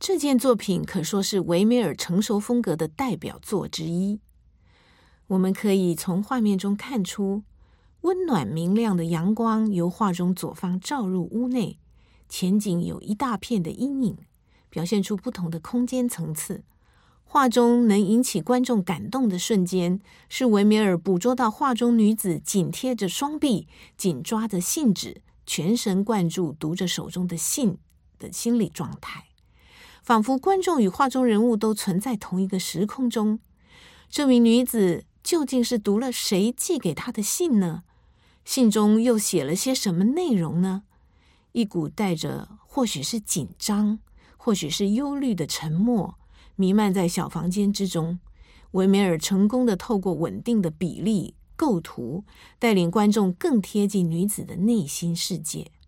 这件作品可说是维梅尔成熟风格的代表作之一。我们可以从画面中看出，温暖明亮的阳光由画中左方照入屋内，前景有一大片的阴影，表现出不同的空间层次。画中能引起观众感动的瞬间，是维梅尔捕捉到画中女子紧贴着双臂，紧抓着信纸，全神贯注读着手中的信的心理状态，仿佛观众与画中人物都存在同一个时空中。这名女子究竟是读了谁寄给她的信呢？信中又写了些什么内容呢？一股带着或许是紧张，或许是忧虑的沉默弥漫在小房间之中。维梅尔成功地透过稳定的比例构图，带领观众更贴近女子的内心世界。